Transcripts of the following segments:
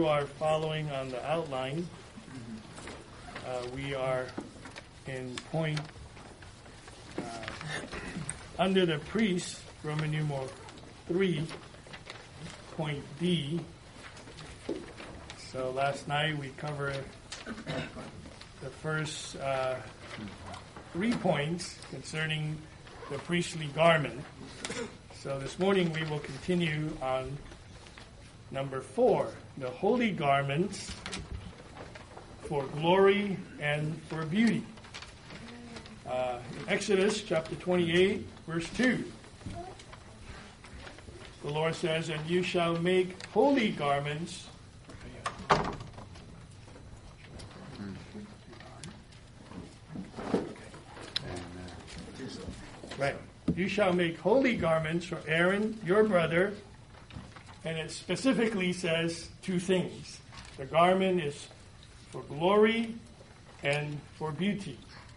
You are following on the outline. We are in point under the priest, Roman numeral 3, point D. So last night we covered the first 3 points concerning the priestly garment. So this morning we will continue on number 4, the holy garments for glory and for beauty. In Exodus chapter 28, verse 2, the Lord says, "And you shall make holy garments." Right. "You shall make holy garments for Aaron, your brother." And it specifically says 2 things. The garment is for glory and for beauty.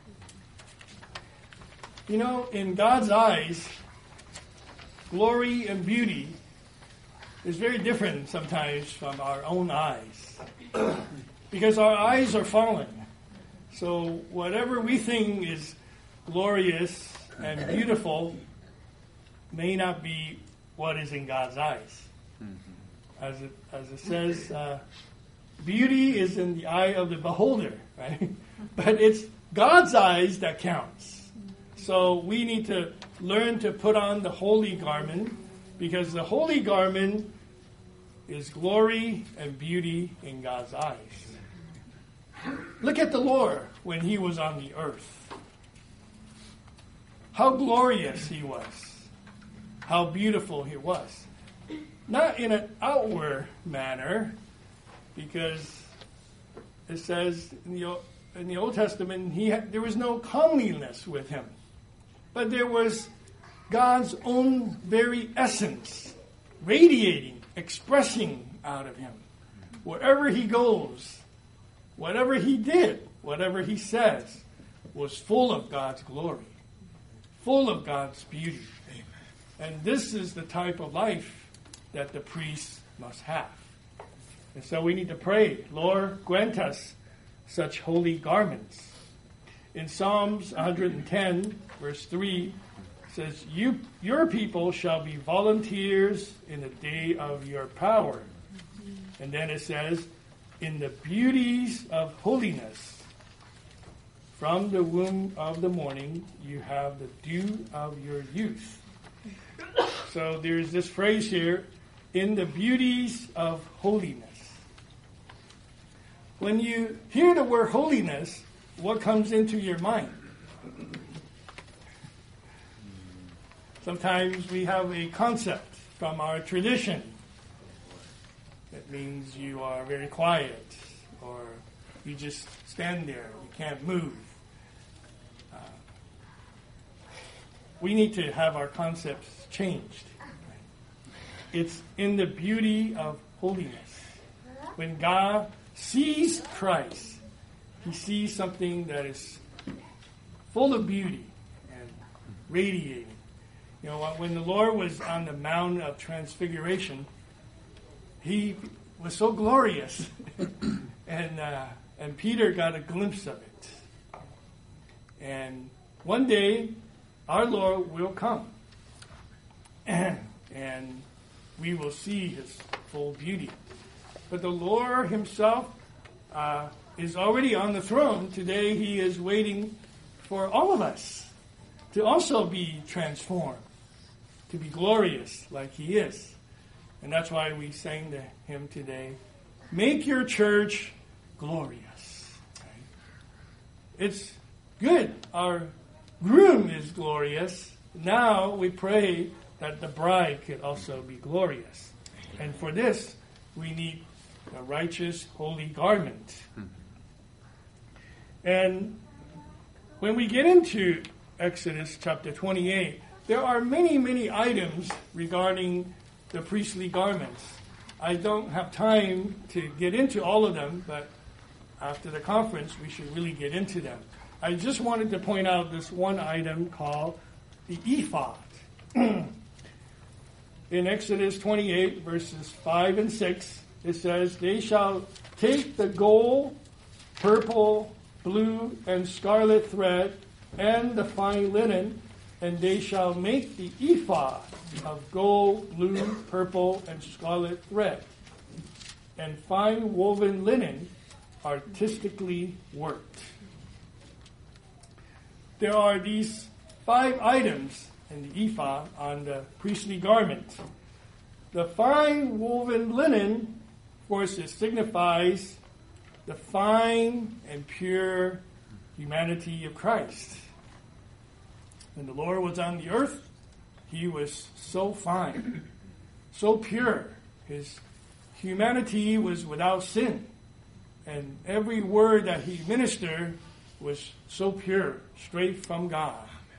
You know, in God's eyes, glory and beauty is very different sometimes from our own eyes. Because our eyes are fallen. So whatever we think is glorious and beautiful may not be what is in God's eyes. As it says, beauty is in the eye of the beholder, right? But it's God's eyes that counts. So we need to learn to put on the holy garment, because the holy garment is glory and beauty in God's eyes. Look at the Lord when he was on the earth. How glorious he was. How beautiful he was. Not in an outward manner, because it says in the Old Testament there was no comeliness with him. But there was God's own very essence radiating, expressing out of him. Wherever he goes, whatever he did, whatever he says, was full of God's glory, full of God's beauty. And this is the type of life that the priest must have. And so we need to pray, Lord, grant us such holy garments. In Psalms 110, verse 3, it says, your people shall be volunteers in the day of your power. And then it says, in the beauties of holiness, from the womb of the morning, you have the dew of your youth. So there's this phrase here, in the beauties of holiness. When you hear the word holiness, what comes into your mind? Sometimes we have a concept from our tradition. It means you are very quiet, or you just stand there, you can't move. We need to have our concepts changed. It's in the beauty of holiness. When God sees Christ, he sees something that is full of beauty and radiating. You know, when the Lord was on the Mount of Transfiguration, he was so glorious, and Peter got a glimpse of it. And one day, our Lord will come, and we will see his full beauty. But the Lord himself is already on the throne. Today he is waiting for all of us to also be transformed, to be glorious like he is. And that's why we sang to him today, make your church glorious. Right? It's good. Our groom is glorious. Now we pray that the bride could also be glorious. And for this, we need a righteous, holy garment. And when we get into Exodus chapter 28, there are many, many items regarding the priestly garments. I don't have time to get into all of them, but after the conference, we should really get into them. I just wanted to point out this one item called the ephod. In Exodus 28, verses 5 and 6, it says, they shall take the gold, purple, blue, and scarlet thread, and the fine linen, and they shall make the ephod of gold, blue, purple, and scarlet thread, and fine woven linen, artistically worked. There are these 5 items in the ephod on the priestly garment. The fine woven linen, of course, it signifies the fine and pure humanity of Christ. When the Lord was on the earth, he was so fine, so pure. His humanity was without sin. And every word that he ministered was so pure, straight from God.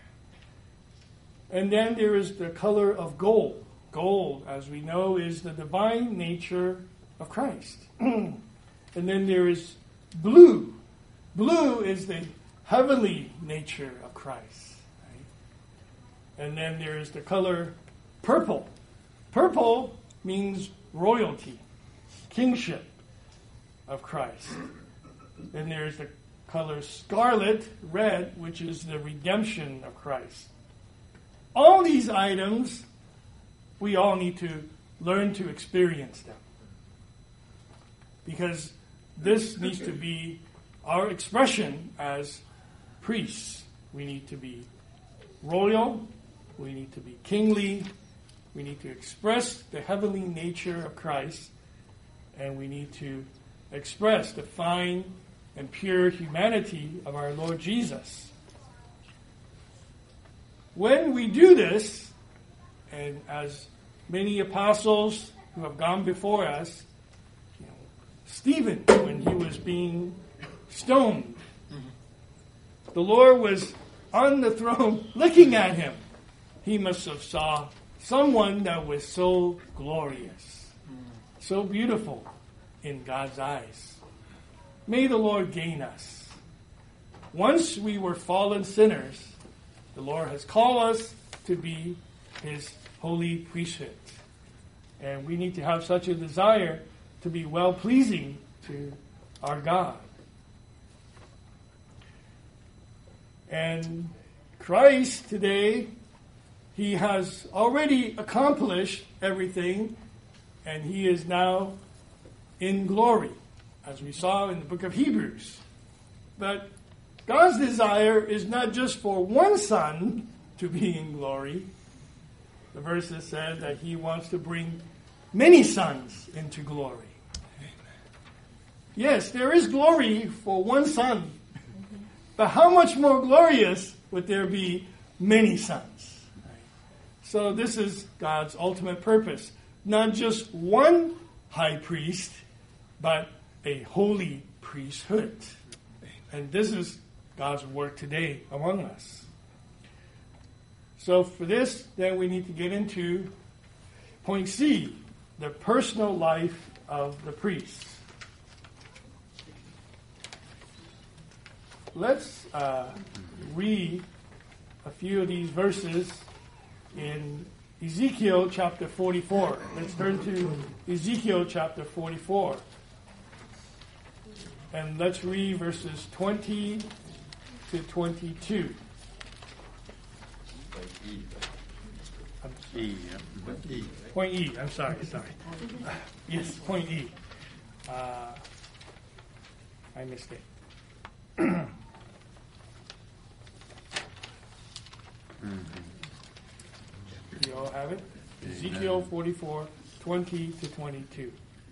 And then there is the color of gold. Gold, as we know, is the divine nature of Christ. And then there is blue. Blue is the heavenly nature of Christ. Right? And then there is the color purple. Purple means royalty, kingship of Christ. Then there's the color scarlet, red, which is the redemption of Christ. All these items, we all need to learn to experience them. Because this needs to be our expression as priests. We need to be royal, we need to be kingly, we need to express the heavenly nature of Christ, and we need to express the fine and pure humanity of our Lord Jesus. When we do this, and as many apostles who have gone before us, Stephen, when he was being stoned, the Lord was on the throne looking at him. He must have saw someone that was so glorious, so beautiful in God's eyes. May the Lord gain us. Once we were fallen sinners, the Lord has called us to be his holy priesthood. And we need to have such a desire to be well-pleasing to our God. And Christ today, he has already accomplished everything, and he is now in glory, as we saw in the book of Hebrews. But God's desire is not just for one son to be in glory. The verses says that he wants to bring many sons into glory. Yes, there is glory for one son, but how much more glorious would there be many sons? So this is God's ultimate purpose. Not just one high priest, but a holy priesthood. And this is God's work today among us. So for this, then we need to get into point C, the personal life of the priest. Let's read a few of these verses in Ezekiel chapter 44. Let's turn to Ezekiel chapter 44. And let's read verses 20 to 22. Point E. I'm sorry. Yes, point E. I missed it. You all have it? Ezekiel 44, 20 to 22.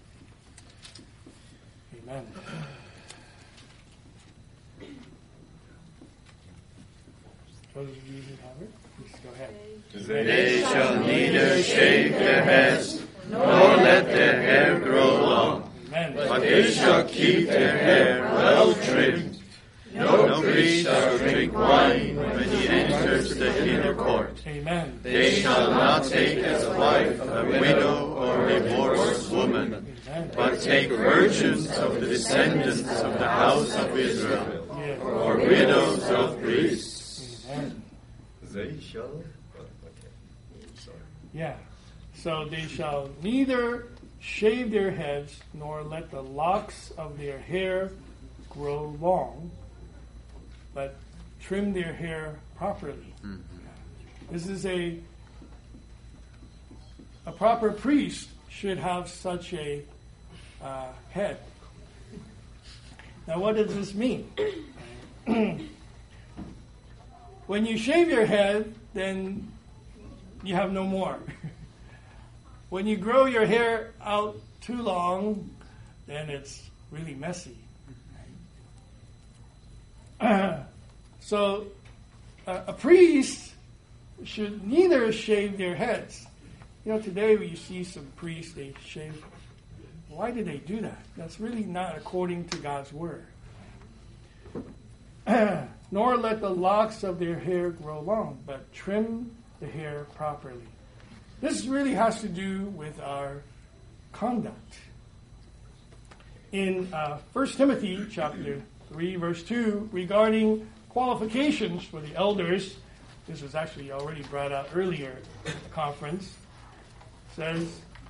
Amen. Those of you who have it, please go ahead. They shall neither shave their heads, nor let their hair grow long. Amen. But they shall keep their hair well trimmed. No priest shall drink wine when he enters the inner court. Amen. They shall not take as wife a widow or a divorced woman, but take virgins of the descendants of the house of Israel, or widows of priests. Amen. They shall? Yeah. So they shall neither shave their heads, nor let the locks of their hair grow long, but trim their hair properly. This is a proper priest should have such a head. Now, what does this mean? When you shave your head, then you have no more. When you grow your hair out too long, then it's really messy. So, a priest should neither shave their heads. You know, today when you see some priests, they shave. Why do they do that? That's really not according to God's word. Nor let the locks of their hair grow long, but trim the hair properly. This really has to do with our conduct. In 1 Timothy chapter 3, verse 2, regarding qualifications for the elders, this was actually already brought out earlier at the conference, says,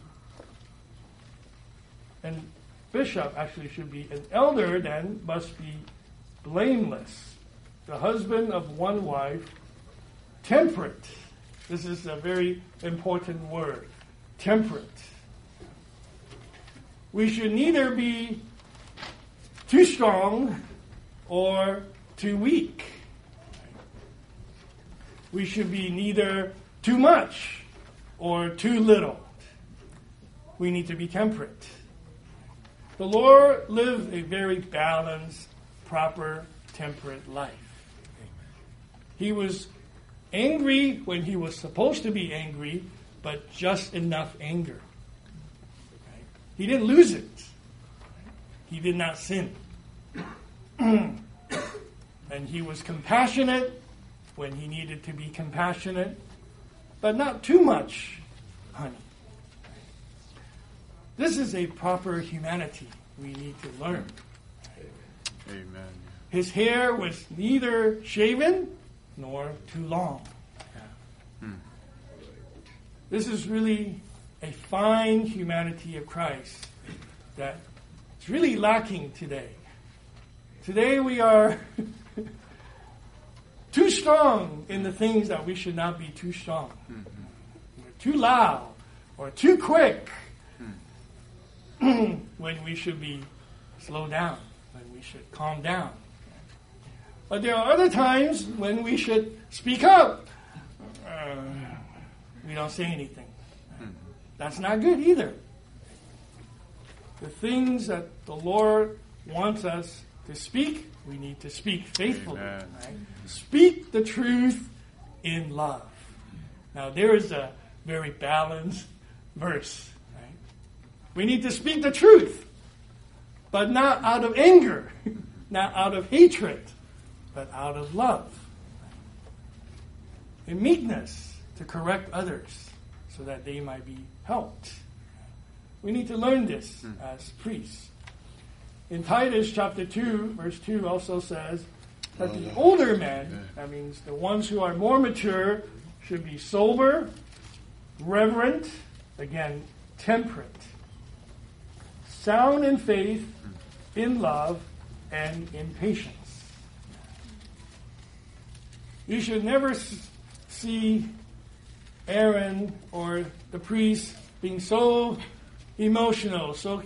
and bishop actually should be, an elder then must be blameless, the husband of one wife, temperate. This is a very important word, temperate. We should neither be too strong or too weak. We should be neither too much or too little. We need to be temperate. The Lord lived a very balanced, proper, temperate life. He was angry when he was supposed to be angry, but just enough anger. He didn't lose it. He did not sin. And he was compassionate when he needed to be compassionate, but not too much, honey. This is a proper humanity we need to learn. Amen. His hair was neither shaven nor too long. This is really a fine humanity of Christ that is really lacking today. Today we are too strong in the things that we should not be too strong. We're too loud or too quick when we should be slow down, when we should calm down. But there are other times when we should speak up. We don't say anything. That's not good either. The things that the Lord wants us to speak, we need to speak faithfully. Right? Speak the truth in love. Now, there is a very balanced verse. Right? We need to speak the truth, but not out of anger, not out of hatred, but out of love. In meekness, to correct others so that they might be helped. We need to learn this as priests. In Titus chapter 2, verse 2 also says that the older men, that means the ones who are more mature, should be sober, reverent, again, temperate, sound in faith, in love, and in patience. You should never see Aaron or the priest being so emotional, so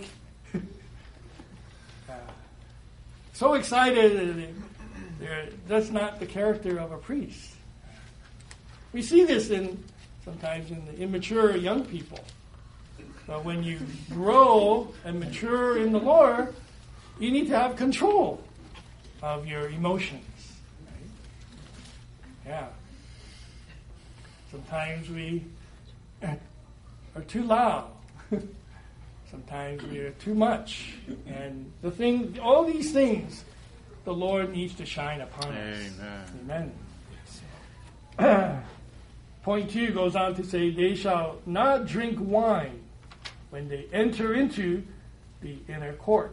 excited. That's not the character of a priest. We see this sometimes in the immature young people. But when you grow and mature in the Lord, you need to have control of your emotions. Right? Yeah. Sometimes we are too loud. Sometimes we are too much. And all these things, the Lord needs to shine upon us. Amen. Point 2 goes on to say, they shall not drink wine when they enter into the inner court.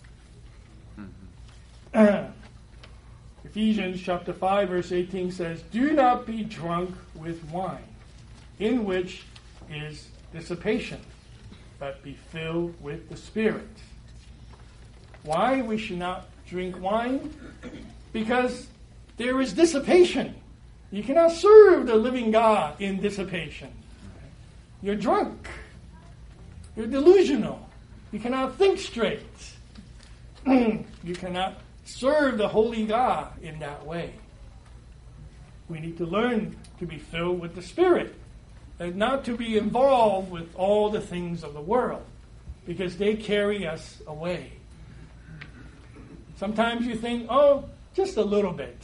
Ephesians chapter 5, verse 18 says, do not be drunk with wine, in which is dissipation, but be filled with the Spirit. Why we should not drink wine? Because there is dissipation. You cannot serve the living God in dissipation. You're drunk. You're delusional. You cannot think straight. You cannot serve the holy God in that way. We need to learn to be filled with the Spirit and not to be involved with all the things of the world, because they carry us away. Sometimes you think, oh, just a little bit.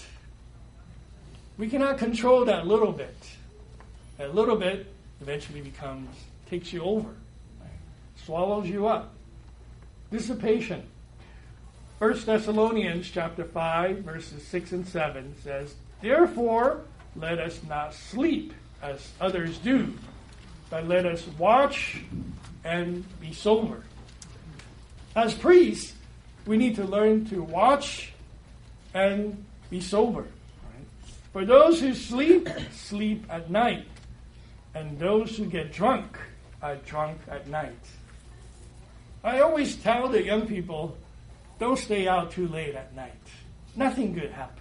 We cannot control that little bit. That little bit eventually takes you over, right? Swallows you up. Dissipation. 1 Thessalonians chapter 5, verses 6 and 7 says, "Therefore, let us not sleep as others do, but let us watch and be sober." As priests, we need to learn to watch and be sober. Right? For those who sleep, sleep at night, and those who get drunk are drunk at night. I always tell the young people, don't stay out too late at night. Nothing good happens.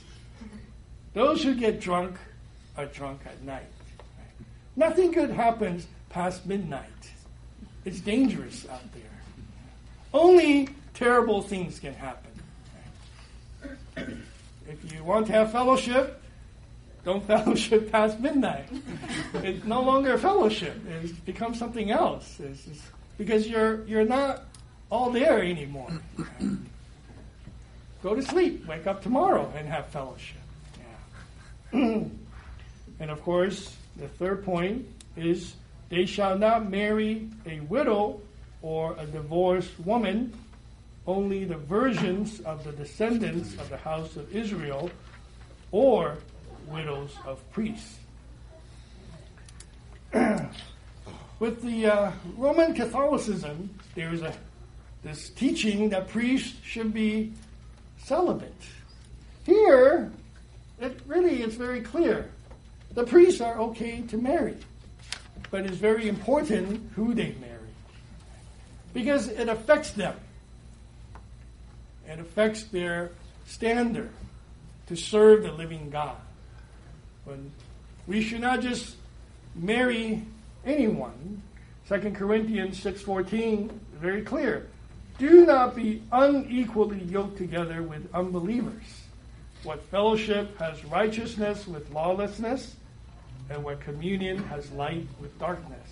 Those who get drunk are drunk at night. Right? Nothing good happens past midnight. It's dangerous out there. Only terrible things can happen. Right? If you want to have fellowship, don't fellowship past midnight. It's no longer a fellowship. It's become something else. It's because you're not all there anymore. Right? Go to sleep. Wake up tomorrow and have fellowship. Yeah. And of course, the third point is they shall not marry a widow or a divorced woman, only the virgins of the descendants of the house of Israel, or widows of priests. With the Roman Catholicism, there is this teaching that priests should be celibate. Here, it's very clear. The priests are okay to marry, but it's very important who they marry, because it affects them. It affects their standard to serve the living God. When we should not just marry anyone. 2 Corinthians 6:14 is very clear. Do not be unequally yoked together with unbelievers. What fellowship has righteousness with lawlessness, and what communion has light with darkness?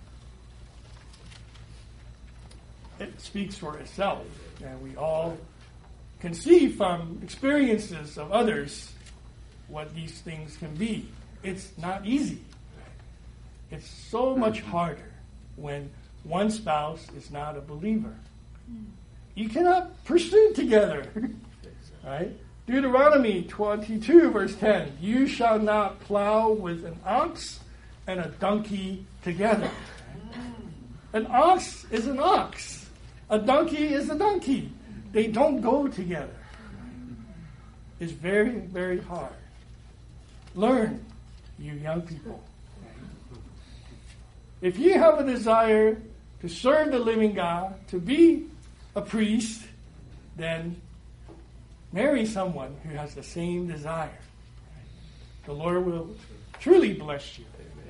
It speaks for itself, and we all can see from experiences of others what these things can be. It's not easy. It's so much harder when one spouse is not a believer. You cannot pursue together, right? Deuteronomy 22, verse 10, you shall not plow with an ox and a donkey together. An ox is an ox. A donkey is a donkey. They don't go together. It's very, very hard. Learn, you young people. If you have a desire to serve the living God, to be a priest, then marry someone who has the same desire. The Lord will truly bless you.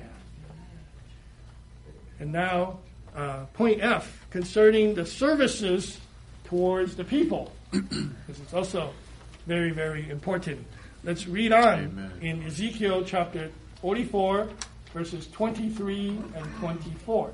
And now, point F, concerning the services towards the people. This is also very, very important. Let's read on in Ezekiel chapter 44, verses 23 and 24.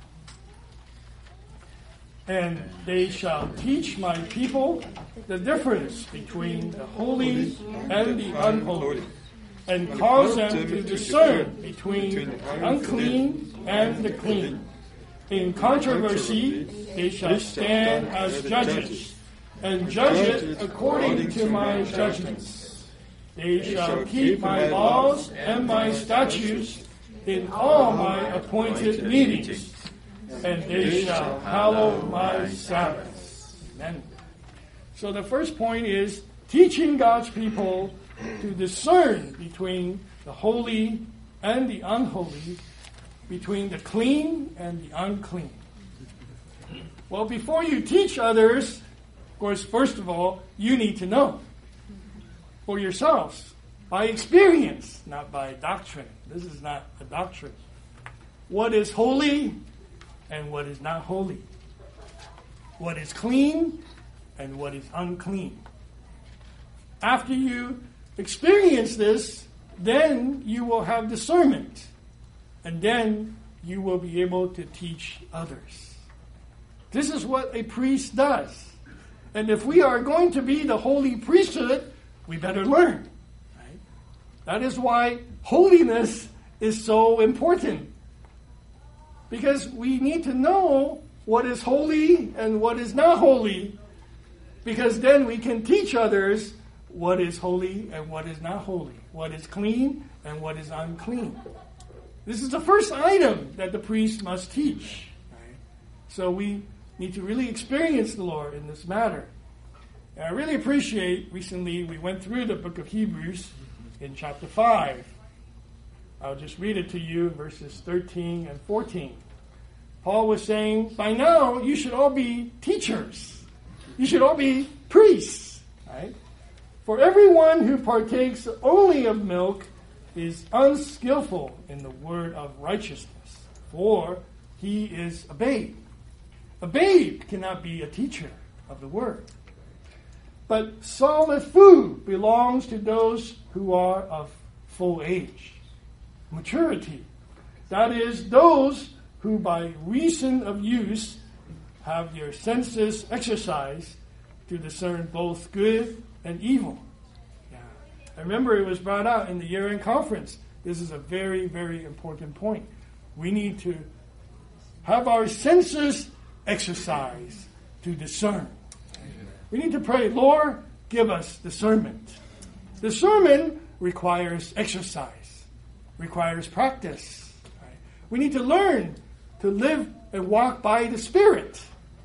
And they shall teach my people the difference between the holy and the unholy, and cause them to discern between the unclean and the clean. In controversy they shall stand as judges, and judge it according to my judgments. They shall keep my laws and my statutes in all my appointed meetings, and they shall hallow my Sabbaths. Amen. So the first point is teaching God's people to discern between the holy and the unholy, between the clean and the unclean. Well, before you teach others, of course, first of all, you need to know for yourselves by experience, not by doctrine. This is not a doctrine. What is holy and what is not holy. What is clean and what is unclean. After you experience this, then you will have discernment. And then you will be able to teach others. This is what a priest does. And if we are going to be the holy priesthood, we better learn. Right? That is why holiness is so important. Because we need to know what is holy and what is not holy. Because then we can teach others what is holy and what is not holy. What is clean and what is unclean. This is the first item that the priest must teach. Right? So we need to really experience the Lord in this matter. And I really appreciate, recently we went through the book of Hebrews in chapter 5. I'll just read it to you, verses 13 and 14. Paul was saying, by now you should all be teachers. You should all be priests. Right? For everyone who partakes only of milk is unskillful in the word of righteousness, for he is a babe. A babe cannot be a teacher of the word. But solid food belongs to those who are of full age, maturity. That is, those who by reason of use have their senses exercised to discern both good and evil. Yeah. I remember it was brought out in the year-end conference. This is a very, very important point. We need to have our senses exercised to discern. We need to pray, Lord, give us discernment. Discernment requires exercise, requires practice. Right? We need to learn to live and walk by the Spirit.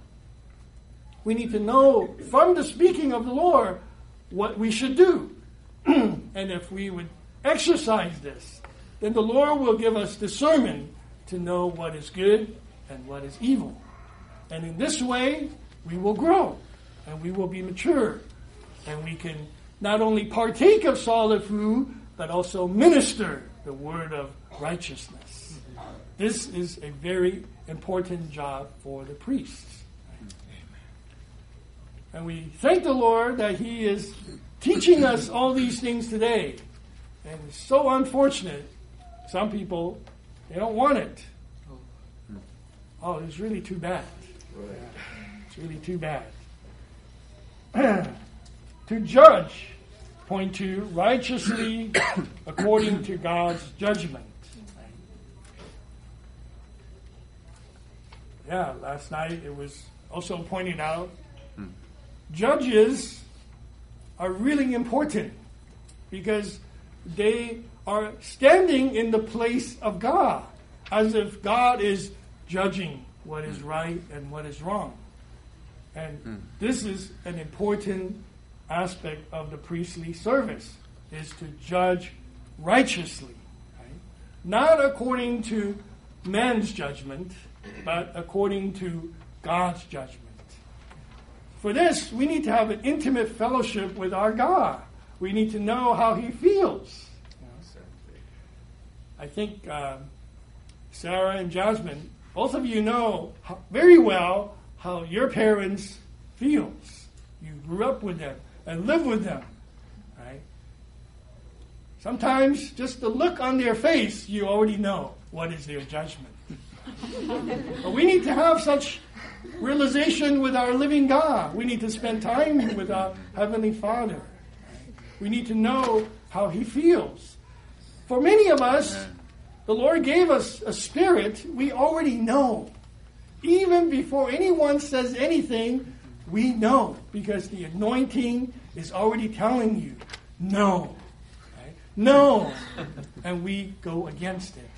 We need to know from the speaking of the Lord what we should do. And if we would exercise this, then the Lord will give us discernment to know what is good and what is evil. And in this way, we will grow and we will be mature. And we can not only partake of solid food, but also minister the word of righteousness. This is a very important job for the priests. And we thank the Lord that He is teaching us all these things today. And it's so unfortunate. Some people, they don't want it. Oh, it's really too bad. It's really too bad. To judge, point to righteously according to God's judgment. Yeah, last night it was also pointed out, judges are really important because they are standing in the place of God, as if God is judging what is right and what is wrong. And this is an important aspect of the priestly service, is to judge righteously. Right? Not according to man's judgment, but according to God's judgment. For this, we need to have an intimate fellowship with our God. We need to know how He feels. I think Sarah and Jasmine, both of you know very well how your parents feels. You grew up with them and live with them, right? Sometimes just the look on their face, you already know what is their judgment. But we need to have such realization with our living God. We need to spend time with our Heavenly Father. We need to know how He feels. For many of us, the Lord gave us a spirit we already know. Even before anyone says anything, we know, because the anointing is already telling you, no. Right? No. And we go against it.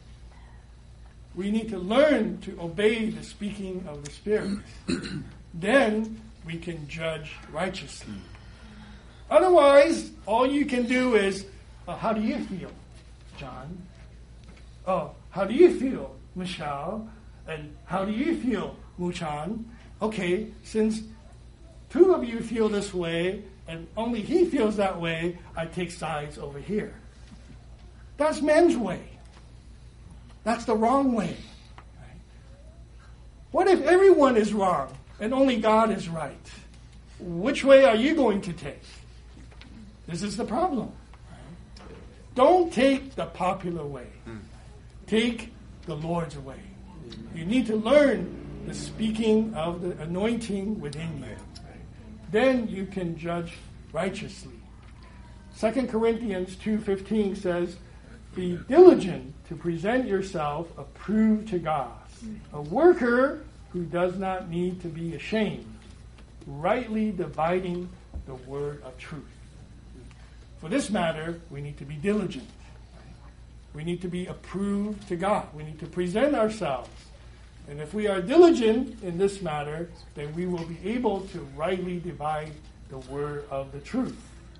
We need to learn to obey the speaking of the Spirit. Then we can judge righteously. Otherwise, all you can do is, how do you feel, John? Oh, how do you feel, Michelle? And how do you feel, Muchan, okay, since two of you feel this way, and only he feels that way, I take sides over here. That's men's way. That's the wrong way. Right? What if everyone is wrong and only God is right? Which way are you going to take? This is the problem. Right? Don't take the popular way. Take the Lord's way. You need to learn the speaking of the anointing within you. Then you can judge righteously. 2 Corinthians 2:15 says, be diligent to present yourself approved to God, a worker who does not need to be ashamed, rightly dividing the word of truth. For this matter, we need to be diligent. We need to be approved to God. We need to present ourselves. And if we are diligent in this matter, then we will be able to rightly divide the word of the truth.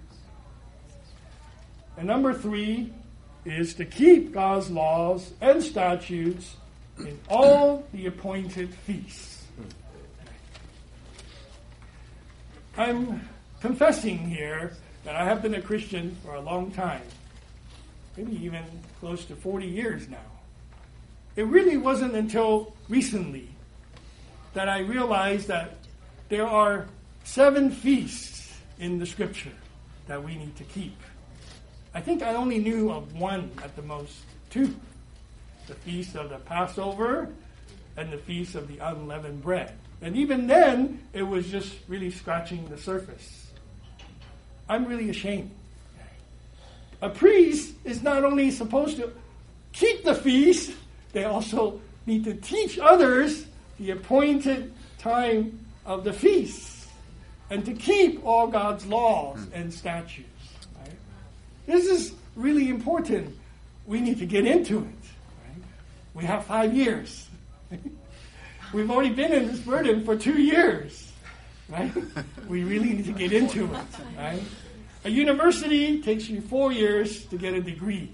And number 3 is to keep God's laws and statutes in all the appointed feasts. I'm confessing here that I have been a Christian for a long time, maybe even close to 40 years now. It really wasn't until recently that I realized that there are 7 feasts in the Scripture that we need to keep. I think I only knew of 1 at the most, 2. The Feast of the Passover and the Feast of the Unleavened Bread. And even then, it was just really scratching the surface. I'm really ashamed. A priest is not only supposed to keep the feast, they also need to teach others the appointed time of the feast and to keep all God's laws and statutes. Right? This is really important. We need to get into it. Right? We have 5 years. We've already been in this burden for 2 years. Right? We really need to get into it. Right? A university takes you 4 years to get a degree.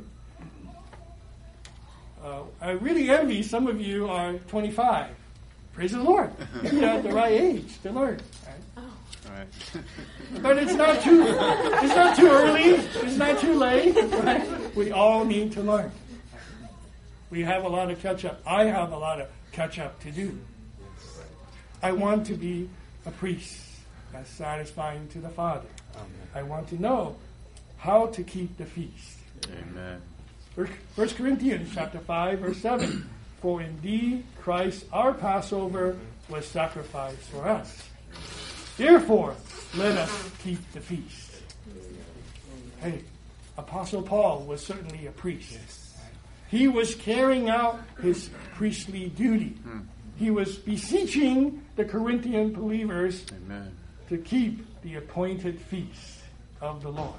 I really envy some of you are 25. Praise the Lord. You're at the right age to learn. Right? But it's not too early. It's not too late. Right? We all need to learn. We have a lot of catch up. I have a lot of catch up to do. I want to be a priest that's satisfying to the Father. I want to know how to keep the feast. Amen. 1 Corinthians chapter 5, verse 7. For indeed Christ our Passover was sacrificed for us. Therefore, let us keep the feast. Hey, Apostle Paul was certainly a priest. He was carrying out his priestly duty. He was beseeching the Corinthian believers to keep the appointed feast of the Lord.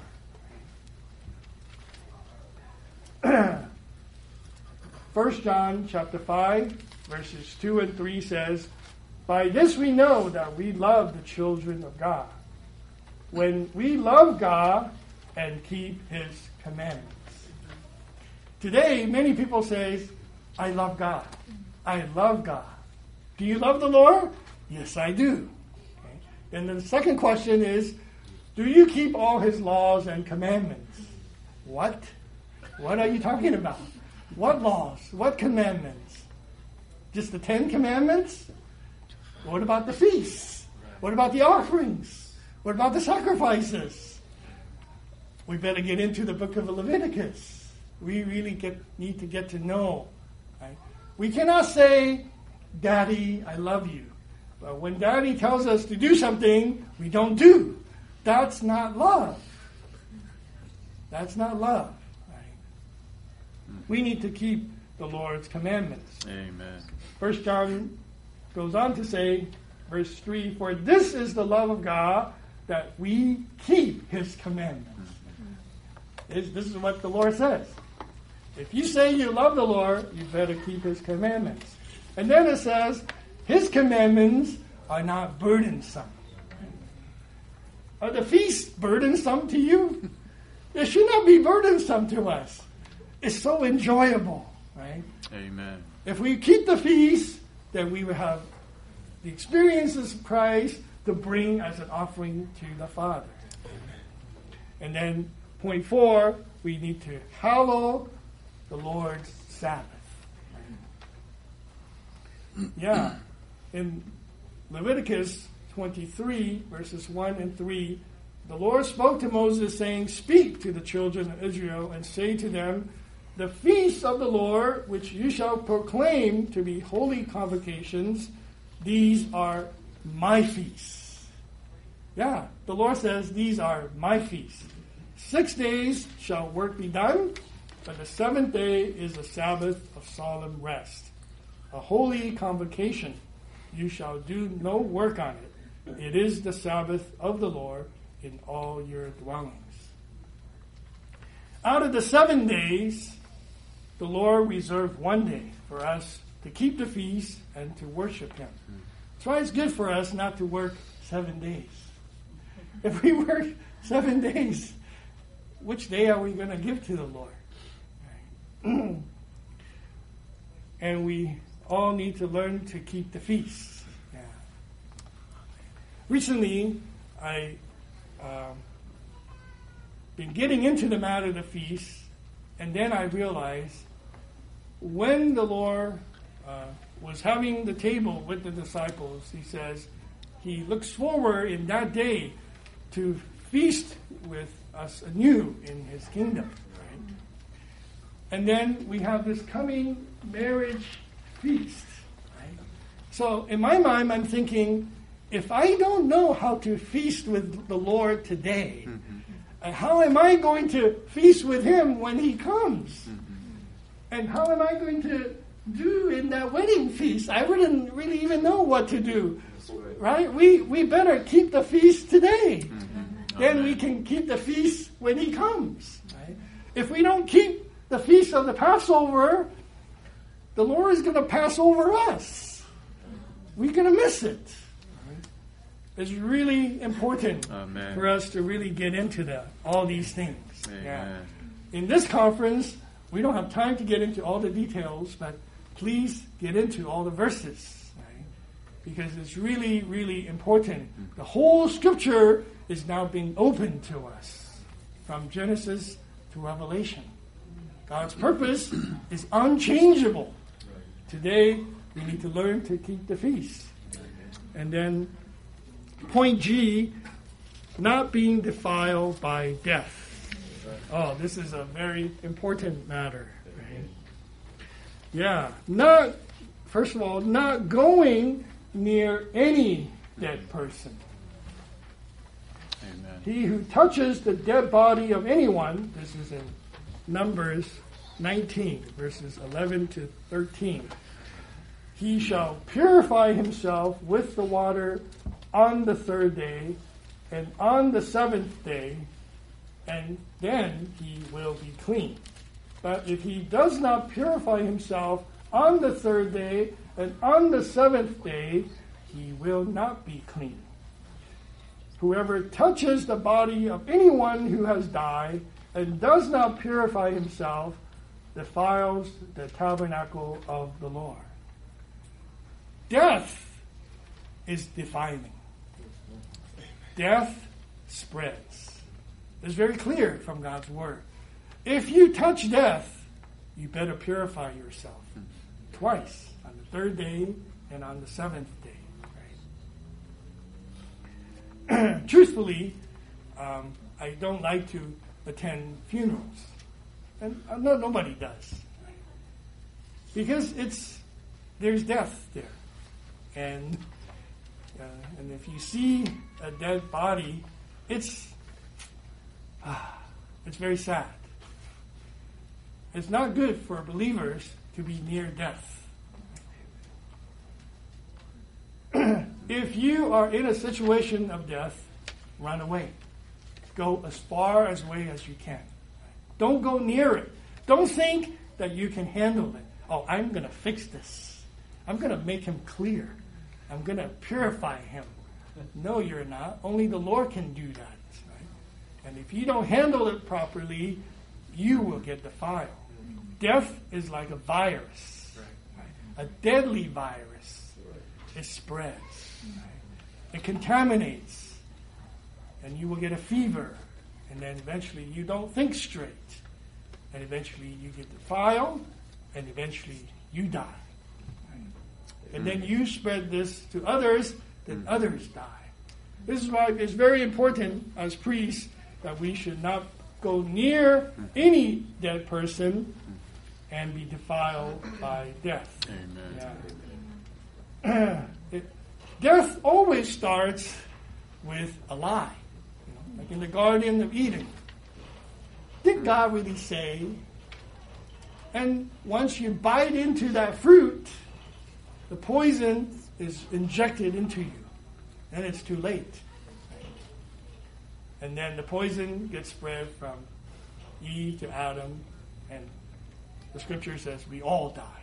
1 John chapter 5, verses 2 and 3 says, by this we know that we love the children of God, when we love God and keep His commandments. Today, many people say, I love God. I love God. Do you love the Lord? Yes, I do. Okay. And the second question is, do you keep all His laws and commandments? What? What are you talking about? What laws? What commandments? Just the 10 commandments? What about the feasts? What about the offerings? What about the sacrifices? We better get into the book of Leviticus. We really need to get to know. Right? We cannot say, Daddy, I love you. But when Daddy tells us to do something, we don't do. That's not love. That's not love. We need to keep the Lord's commandments. Amen. 1 John goes on to say, verse 3, for this is the love of God, that we keep His commandments. This is what the Lord says. If you say you love the Lord, you better keep His commandments. And then it says, His commandments are not burdensome. Are the feasts burdensome to you? They should not be burdensome to us. It's so enjoyable, right? Amen. If we keep the feast, that we would have the experiences of Christ to bring as an offering to the Father. And then point 4, we need to hallow the Lord's Sabbath. Yeah. In Leviticus 23, verses 1 and 3, the Lord spoke to Moses, saying, "Speak to the children of Israel, and say to them, the feasts of the Lord, which you shall proclaim to be holy convocations, these are my feasts." Yeah, the Lord says, these are my feasts. 6 days shall work be done, but the 7th day is a Sabbath of solemn rest, a holy convocation. You shall do no work on it. It is the Sabbath of the Lord in all your dwellings. Out of the 7 days, the Lord reserved 1 day for us to keep the feast and to worship Him. That's why it's good for us not to work 7 days. If we work 7 days, which day are we going to give to the Lord? And we all need to learn to keep the feast. Yeah. Recently, I been getting into the matter of the feast, and then I realized when the Lord was having the table with the disciples, He says He looks forward in that day to feast with us anew in His kingdom. Right? And then we have this coming marriage feast. Right? So in my mind, I'm thinking, if I don't know how to feast with the Lord today, how am I going to feast with Him when He comes? And how am I going to do in that wedding feast? I wouldn't really even know what to do. Right? We better keep the feast today. Then we can keep the feast when He comes. Right? If we don't keep the feast of the Passover, the Lord is going to pass over us. We're going to miss it. It's really important for us to really get into all these things. Yeah. In this conference, we don't have time to get into all the details, but please get into all the verses, right? Because it's really, really important. The whole Scripture is now being opened to us from Genesis to Revelation. God's purpose is unchangeable. Today, we need to learn to keep the feast. And then point G, not being defiled by death. Oh, this is a very important matter. Right? Yeah, first of all, not going near any dead person. Amen. He who touches the dead body of anyone, this is in Numbers 19, verses 11 to 13. He shall purify himself with the water on the 3rd day, and on the 7th day, and then he will be clean. But if he does not purify himself on the 3rd day, and on the 7th day, he will not be clean. Whoever touches the body of anyone who has died, and does not purify himself, defiles the tabernacle of the Lord. Death is defiling. Death spreads. It's very clear from God's Word. If you touch death, you better purify yourself. Twice, on the 3rd day and on the 7th day. Right? Truthfully, I don't like to attend funerals. And nobody does. Right? Because there's death there. And if you see a dead body, it's very sad. It's not good for believers to be near death. If you are in a situation of death, run away. Go as far away as you can. Don't go near it. Don't think that you can handle it. Oh, I'm going to fix this. I'm going to make him clear. I'm going to purify him. No, you're not. Only the Lord can do that. Right? And if you don't handle it properly, you will get defiled. Death is like a virus. Right? a deadly virus. It spreads. Right? It contaminates. And you will get a fever. And then eventually you don't think straight. And eventually you get defiled. And eventually you die. Right? And then you spread this to others. Then others die. This is why it's very important as priests that we should not go near any dead person and be defiled by death. Amen. Yeah. Death always starts with a lie. Like in the Garden of Eden. Did God really say? And once you bite into that fruit, the poison is injected into you. And it's too late. And then the poison gets spread from Eve to Adam, and the scripture says we all die.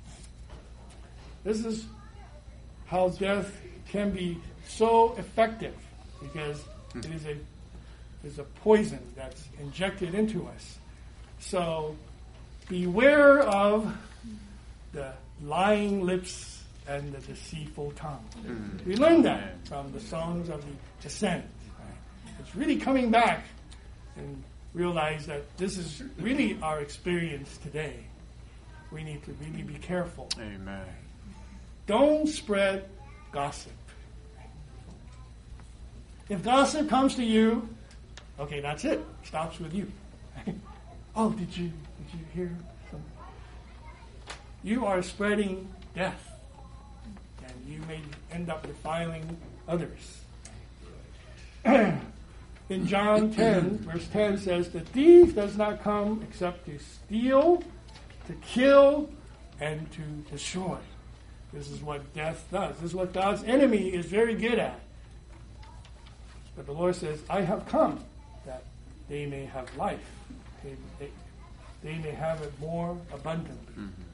This is how death can be so effective, because it is a poison that's injected into us. So beware of the lying lips and the deceitful tongue. We learned that from the songs of the ascent. Right? It's really coming back and realize that this is really our experience today. We need to really be careful. Amen. Don't spread gossip. If gossip comes to you, okay, that's it. Stops with you. Oh, did you hear something? You are spreading death. And you may end up defiling others. In John 10, verse 10 says, the thief does not come except to steal, to kill, and to destroy. This is what death does. This is what God's enemy is very good at. But the Lord says, I have come that they may have life. They may have it more abundantly.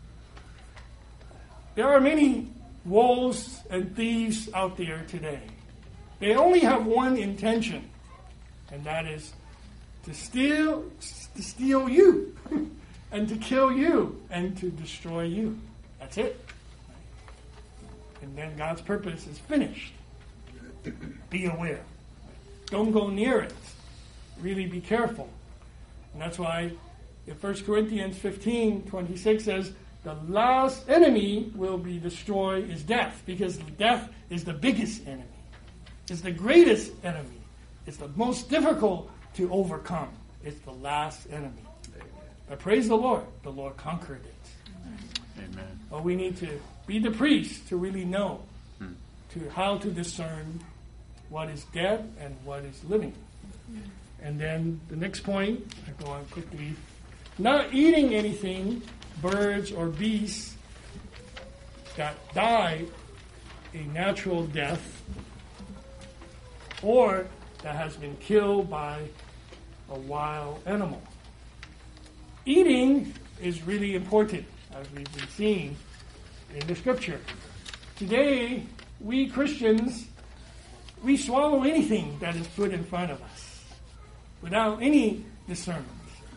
There are many wolves and thieves out there today. They only have one intention, and that is to steal you, and to kill you, and to destroy you. That's it. And then God's purpose is finished. Be aware. Don't go near it. Really be careful. And that's why in 1 Corinthians 15:26 says, the last enemy will be destroyed is death, because death is the biggest enemy. It's the greatest enemy. It's the most difficult to overcome. It's the last enemy. But praise the Lord conquered it. Amen. But we need to be the priest to really know to how to discern what is dead and what is living. And then the next point, I go on quickly, not eating anything, birds or beasts that die a natural death or that has been killed by a wild animal. Eating is really important, as we've been seeing in the scripture. Today, we Christians, we swallow anything that is put in front of us without any discernment.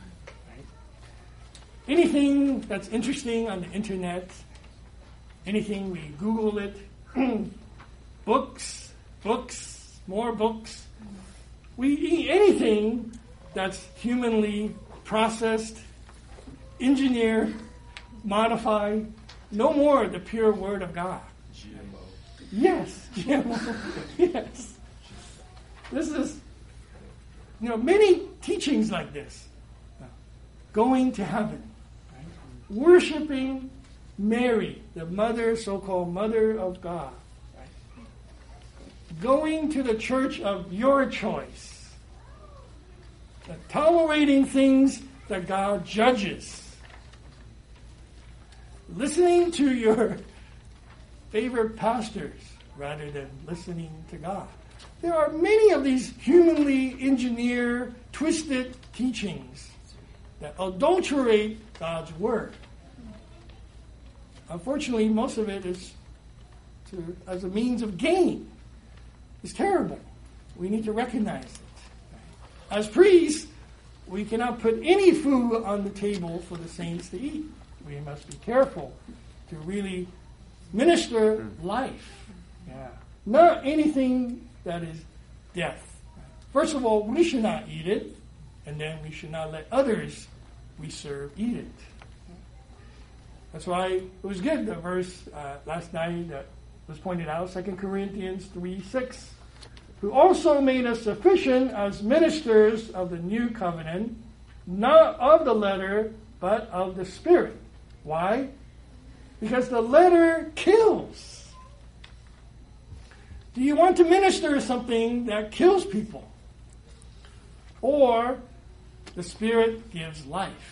Anything that's interesting on the internet, anything we Google it, books, more books. We eat anything that's humanly processed, engineered, modified, no more the pure Word of God. GMO. Yes, GMO. Yes. This is, many teachings like this. Going to heaven. Worshipping Mary, the mother, so-called mother of God. Right? Going to the church of your choice. Tolerating things that God judges. Listening to your favorite pastors rather than listening to God. There are many of these humanly engineered, twisted teachings that adulterate God's Word. Unfortunately, most of it is as a means of gain. It's terrible. We need to recognize it. As priests, we cannot put any food on the table for the saints to eat. We must be careful to really minister life. Yeah. Not anything that is death. First of all, we should not eat it, and then we should not let others we serve eat it. That's why it was good, the verse last night that was pointed out, 2 Corinthians 3:6, who also made us sufficient as ministers of the new covenant, not of the letter, but of the Spirit. Why? Because the letter kills. Do you want to minister something that kills people? Or the Spirit gives life?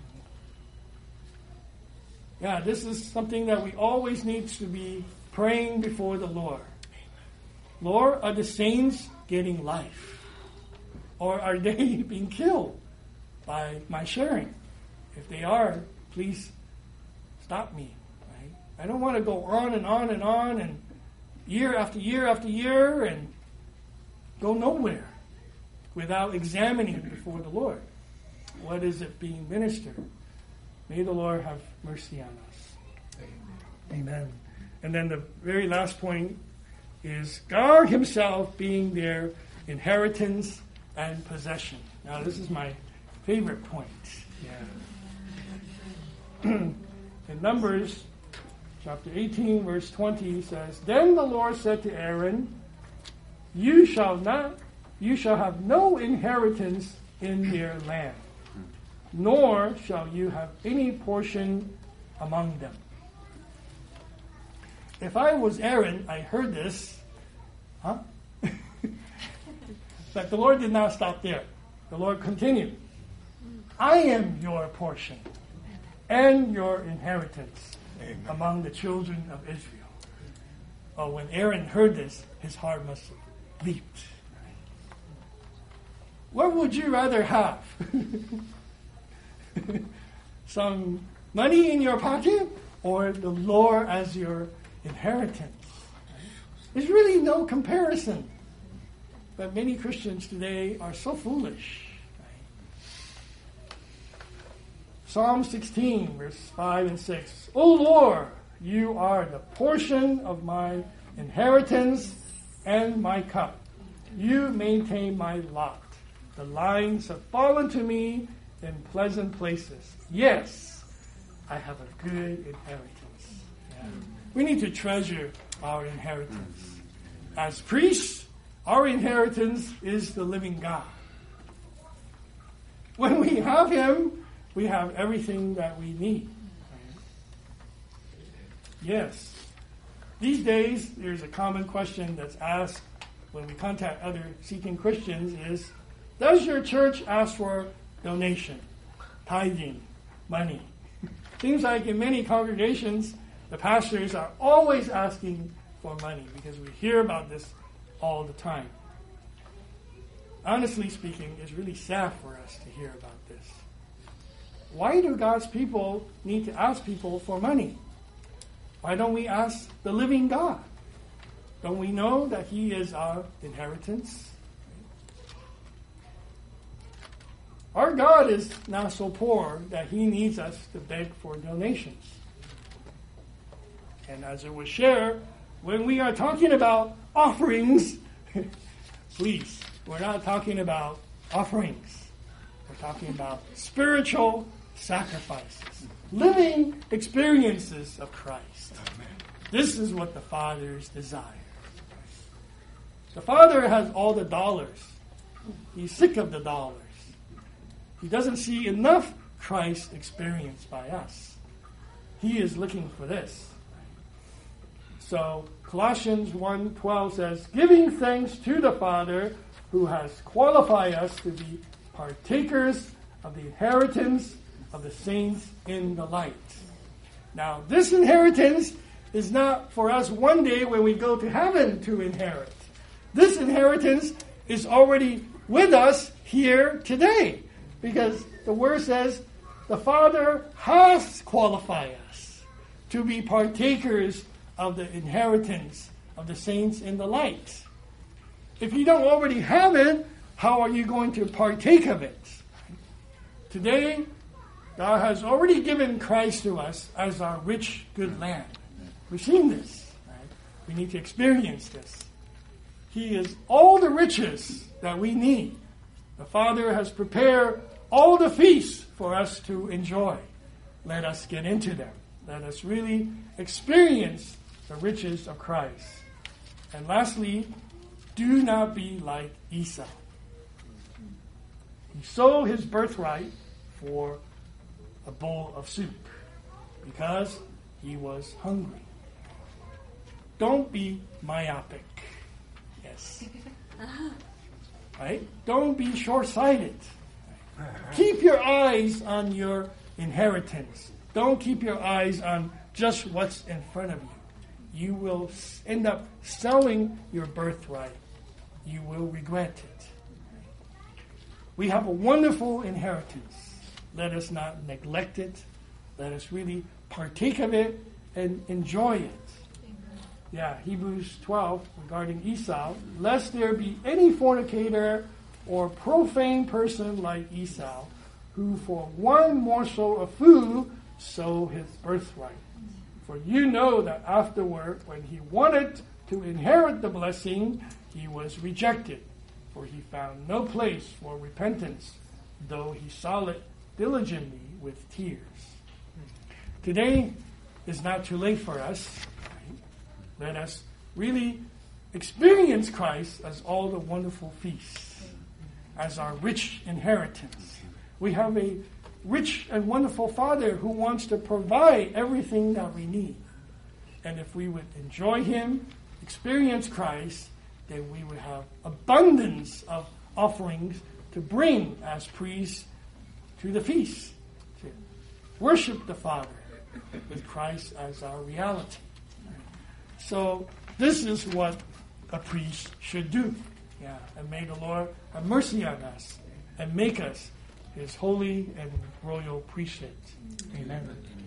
Yeah, this is something that we always need to be praying before the Lord. Lord, are the saints getting life? Or are they being killed by my sharing? If they are, please stop me. Right? I don't want to go on and on and on and year after year after year and go nowhere without examining it before the Lord. What is it being ministered? May the Lord have mercy on us. Amen. And then the very last point is God himself being their inheritance and possession. Now, this is my favorite point. Yeah. In Numbers chapter 18, verse 20 says, Then the Lord said to Aaron, You shall have no inheritance in their land, nor shall you have any portion among them. If I was Aaron, I heard this, but the Lord did not stop there. The Lord continued, I am your portion and your inheritance among the children of Israel. Oh, when Aaron heard this, his heart must have leaped. What would you rather have? Some money in your pocket or the Lord as your inheritance? There's really no comparison. But many Christians today are so foolish. Psalm 16, verse 5 and 6. O Lord, you are the portion of my inheritance and my cup. You maintain my lot. The lines have fallen to me in pleasant places. Yes, I have a good inheritance. Yeah. We need to treasure our inheritance. As priests, our inheritance is the living God. When we have him, we have everything that we need. Yes. These days, there's a common question that's asked when we contact other seeking Christians is, does your church ask for donation, tithing, money? Seems like in many congregations, the pastors are always asking for money because we hear about this all the time. Honestly speaking, it's really sad for us to hear about this. Why do God's people need to ask people for money? Why don't we ask the living God? Don't we know that he is our inheritance? Our God is not so poor that he needs us to beg for donations. And as it was shared, when we are talking about offerings, please, we're not talking about offerings. We're talking about spiritual sacrifices, living experiences of Christ. Amen. This is what the Father's desire. The Father has all the dollars. He's sick of the dollars. He doesn't see enough Christ experienced by us. He is looking for this. So Colossians 1:12 says, giving thanks to the Father who has qualified us to be partakers of the inheritance of the saints in the light. Now, this inheritance is not for us one day when we go to heaven to inherit. This inheritance is already with us here today. Because the word says the Father has qualified us to be partakers of the inheritance of the saints in the light. If you don't already have it, how are you going to partake of it? Today, God has already given Christ to us as our rich, good land. We've seen this. Right? We need to experience this. He is all the riches that we need. The Father has prepared all the feasts for us to enjoy. Let us get into them. Let us really experience the riches of Christ. And lastly, do not be like Esau. He sold his birthright for a bowl of soup because he was hungry. Don't be myopic. Yes. Right? Don't be short-sighted. Keep your eyes on your inheritance. Don't keep your eyes on just what's in front of you. You will end up selling your birthright. You will regret it. We have a wonderful inheritance. Let us not neglect it. Let us really partake of it and enjoy it. Yeah, Hebrews 12 regarding Esau. Lest there be any fornicator or profane person like Esau, who for one morsel of food sold his birthright. For you know that afterward, when he wanted to inherit the blessing, he was rejected. For he found no place for repentance, though he sought it diligently with tears. Today is not too late for us. Let us really experience Christ as all the wonderful feasts, as our rich inheritance. We have a rich and wonderful Father who wants to provide everything that we need. And if we would enjoy Him, experience Christ, then we would have abundance of offerings to bring as priests to the feast, to worship the Father with Christ as our reality. So this is what a priest should do. Yeah, and may the Lord have mercy on us and make us His holy and royal priesthood. Amen.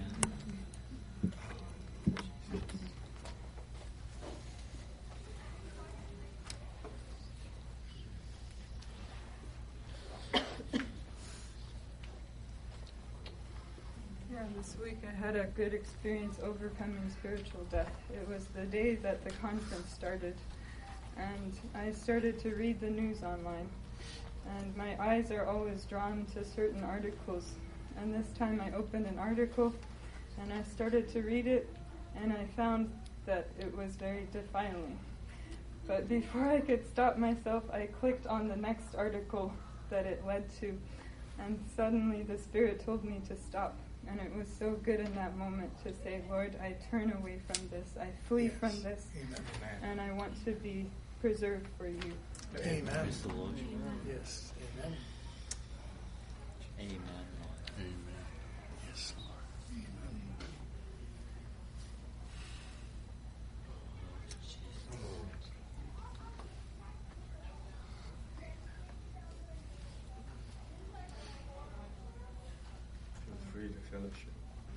This week I had a good experience overcoming spiritual death. It was the day that the conference started, and I started to read the news online. And my eyes are always drawn to certain articles. And this time I opened an article, and I started to read it, and I found that it was very defiling. But before I could stop myself, I clicked on the next article that it led to, and suddenly the Spirit told me to stop. And it was so good in that moment to say, Lord, I turn away from this. I flee from this. Amen. And I want to be preserved for you. Amen. Praise the Lord. Yes. Amen. Amen. Amen. Yes, Lord. Amen. Feel free to fellowship.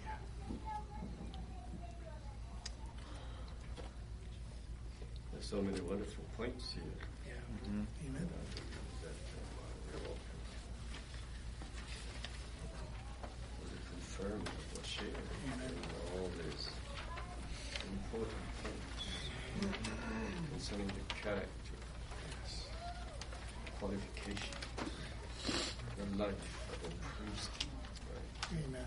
There's so many wonderful points here. Yeah. Mm-hmm. Amen. Confirm what was shared. All these important points concerning the character, qualification, the life of a priest. Right? Amen.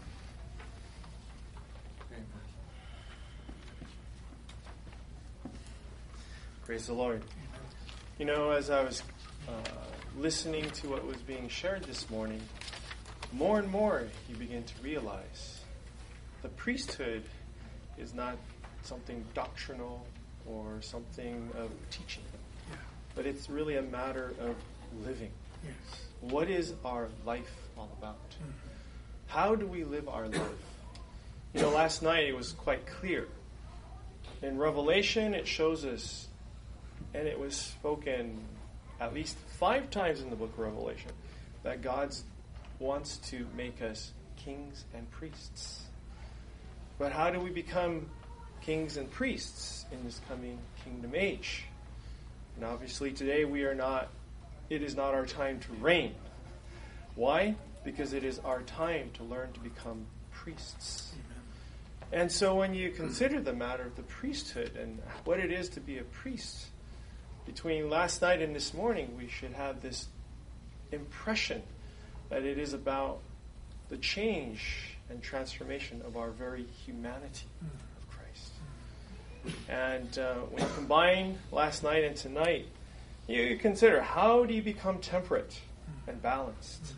Praise the Lord. You know, as I was listening to what was being shared this morning, more and more you begin to realize the priesthood is not something doctrinal or something of teaching, but it's really a matter of living. Yes. What is our life all about? How do we live our life? You know, last night it was quite clear. In Revelation, it shows us, and it was spoken at least 5 times in the book of Revelation, that God wants to make us kings and priests. But how do we become kings and priests in this coming kingdom age? And obviously today it is not our time to reign. Why? because it is our time to learn to become priests. And so when you consider the matter of the priesthood and what it is to be a priest, between last night and this morning, we should have this impression that it is about the change and transformation of our very humanity of Christ. And when you combine last night and tonight, you consider, how do you become temperate and balanced?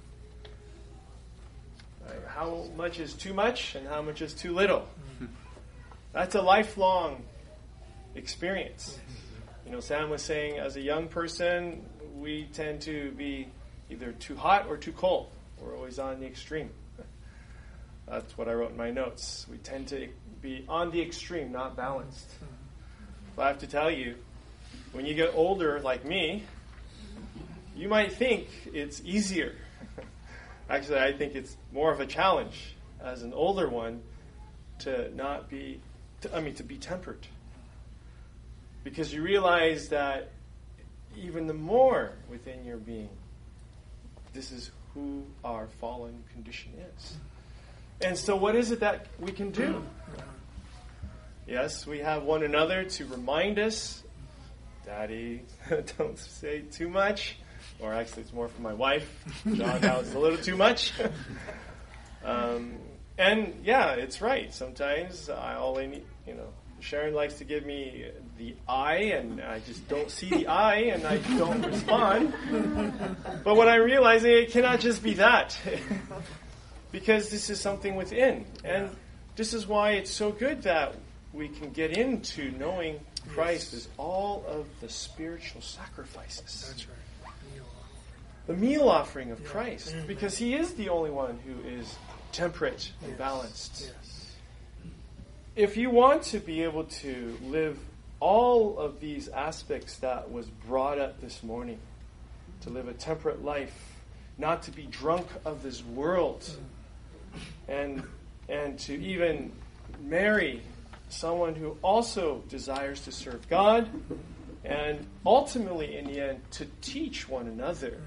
How much is too much and how much is too little? That's a lifelong experience. You know, Sam was saying, as a young person, we tend to be either too hot or too cold. We're always on the extreme. That's what I wrote in my notes. We tend to be on the extreme, not balanced. But I have to tell you, when you get older like me, you might think it's easier. Actually, I think it's more of a challenge as an older one to be tempered. Because you realize that even the more within your being, this is who our fallen condition is. And so what is it that we can do? Yes, we have one another to remind us, Daddy, don't say too much. Or actually, it's more for my wife. John, that was a little too much. And yeah, it's right. Sometimes Sharon likes to give me the eye, and I just don't see the eye, and I don't respond. But when I realize it cannot just be that, because this is something within, and this is why it's so good that we can get into knowing Christ as all of the spiritual sacrifices. That's right. The meal offering of Christ, because He is the only one who is temperate and balanced. Yes. If you want to be able to live all of these aspects that was brought up this morning, to live a temperate life, not to be drunk of this world, and to even marry someone who also desires to serve God, and ultimately, in the end, to teach one another.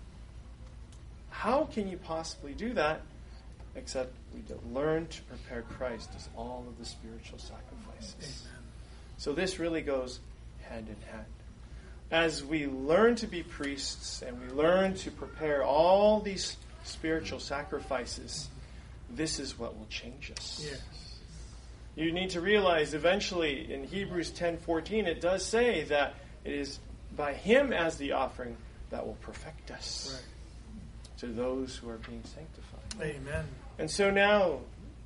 How can you possibly do that except we learn to prepare Christ as all of the spiritual sacrifices? Amen. So this really goes hand in hand. As we learn to be priests and we learn to prepare all these spiritual sacrifices, this is what will change us. Yes. You need to realize eventually in Hebrews 10:14 it does say that it is by Him as the offering that will perfect us. Right. To those who are being sanctified. Amen. And so now,